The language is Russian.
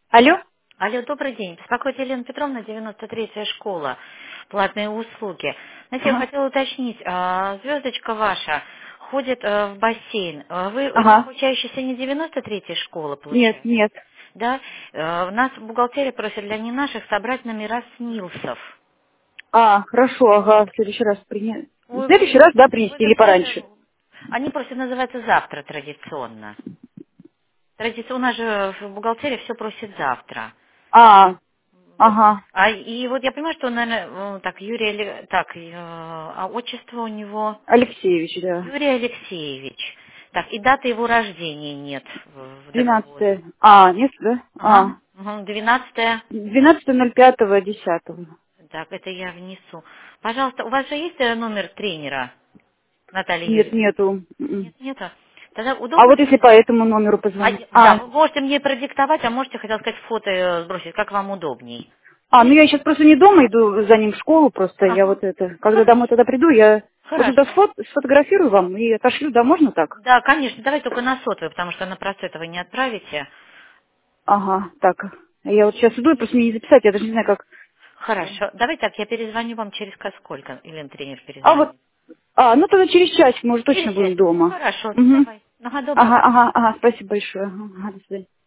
Алло? Алло, добрый день. Беспокоит Елена Петровна, 93-я школа. Платные услуги. Знаете, я Ага. хотела уточнить, звездочка ваша ходит в бассейн. Вы ребенок, Ага. учащийся не 93-й школы, Нет, получается? нет. Да? Нас бухгалтерия просит для не наших собрать номера СНИЛСов. Хорошо, ага, в следующий раз принять. В Вы, следующий вы, раз, да, вы принести или записали? пораньше? Они просто называются завтра традиционно. Традиционно у нас же в бухгалтерии все просит завтра. А, Вот. ага. И вот я понимаю, что он, наверное, так, отчество у него Алексеевич, да. Юрий Алексеевич. Так, и даты его рождения нет в договоре. 12. Нет, да? Ага, угу, 12. 12.05.10. Так, это я внесу. Пожалуйста, у вас же есть номер тренера Натальи Нет, Юрьевны? нету. Нет, нету. Тогда А удобно вот если по этому номеру позвонить? Да, вы можете мне продиктовать, а можете, хотел сказать, фото сбросить, как вам удобней. Ну я сейчас просто не дома иду за ним в школу, просто я Ага. вот это, когда домой Хорошо. тогда приду, я вот это Хорошо. сфотографирую вам и отошлю, да, можно так? Да, конечно, давай только на сотовый, потому что на простой вы не отправите. Ага, так. Я вот сейчас иду, и просто мне не записать, я даже не знаю, как. Хорошо. Давай так, я перезвоню вам через сколько, или тренер А вот, перезвонит. тогда через часик мы уже точно Через будем час. дома. Хорошо, Угу. давай. Ага, доброго. Ага, спасибо большое. Ага, до свидания.